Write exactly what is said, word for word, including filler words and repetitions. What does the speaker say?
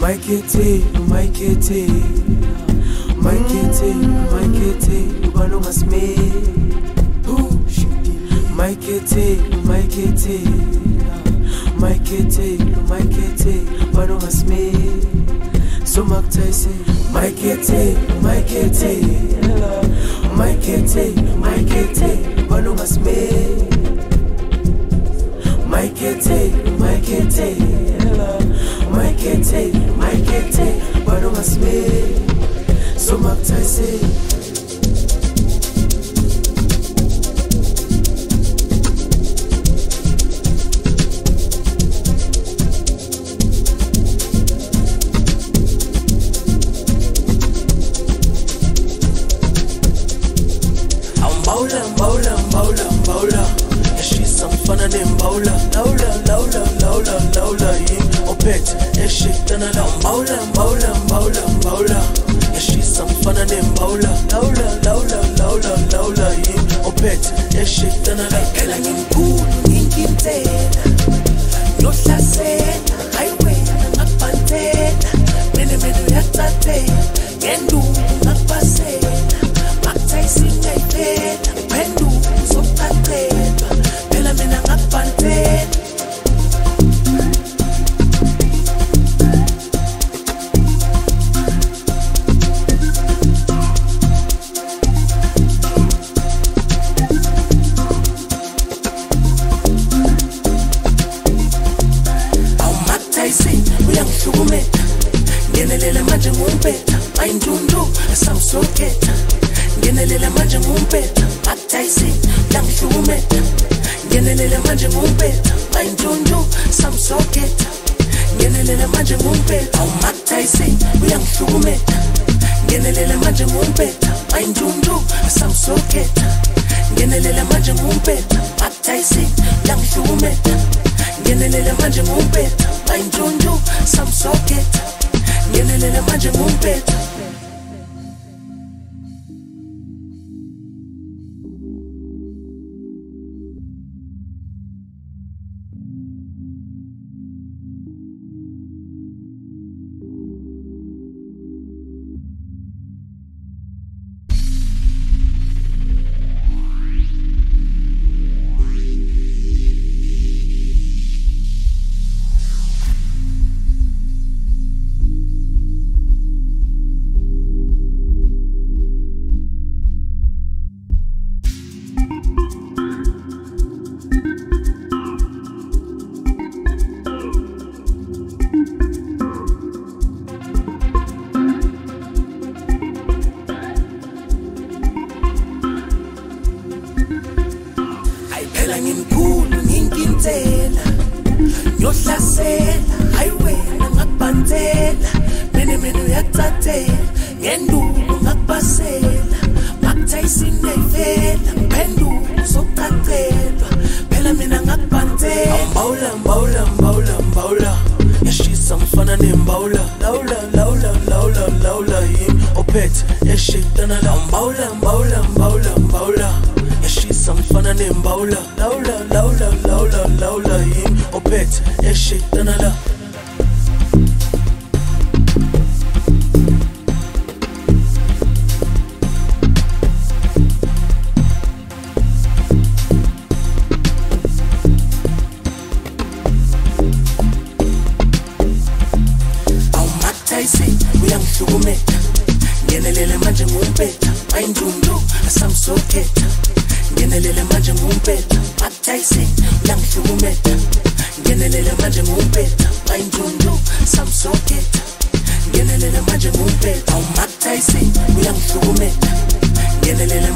Maikete, Maikete, Maikete, Maikete, ubano ngasme. Maikete, Maikete, Maikete, Maikete, ubano ngasme. So maktaise, Maikete, Maikete, Maikete, Maikete, ubano ngasme. Maikete, Maikete, Maikete, Maikete, ubano ngasme. So maktaise. Mbaula, mbaula, mbaula, mbaula. Yashisa mfana ne mbaula. Laula, laula, laula, laula. Yim opet, yashitana la mbaula, mbaula, mbaula, mbaula. Yashisa mfana ne mbaula. Laula, laula, laula, laula. Yim opet, yashitana la. Kela ngimkulu, ngintela. Yohlasela, highway, ngakupantela. Mene mene uyatatela. Ngendu, ngakupasela. Maktaisi ngayipela. Pendu, uzokuthathela. Phela mina ngakupantela. Uyangihlukumeza, ngenelela manje ngumpetha, ayindundu esamsoketha. Ngenelela manje ngumpetha, Maiktaise, uyangihlukumeza. Ngenelela manje ngumpetha, ayindundu esamsoketha. Ngenelela manje ngumpetha, Maiktaise, uyangihlukumeza. Ngenelela manje ngumpetha, ayindundu esamsoketha. Ngenelela manje ngumpetha, Maiktaise, uyangihlukumeza. Ngenelela manje ngumpetha, ayindundu samsoketha. Ngenelela manje ngumpetha. Phela ngimkhulu ngintela. Yohlasela, highway, ngakupantela. Mene mene uyakuthathela. Ngenduku ngakupasela. Maiktaise ngayivela. Pendu, uzokuthathelwa. Phela mina ngakupantela. Mbaula, mbaula, mbaula, mbaula. Yashisa mfana ne mbaula. Laula, laula, laula, laula. Yim opet, yashitana la mbaula, mbaula, mbaula, mbaula. Yashisa mfana ne mbaula. Laula, laula, laula, laula. Yim opet, yashitana la. Maiktaise, uyangihlukumeza. Ngenelela manje ngumpetha, ayindundu esamsoketha. Ngenelela manje ngumpetha, Maiktaise, uyangihlukumeza. Ngenelela manje ngumpetha, ayindundu esamsoketha. Ngenelela manje ngumpetha, Maiktaise, uyangihlukumeza. Ngenelela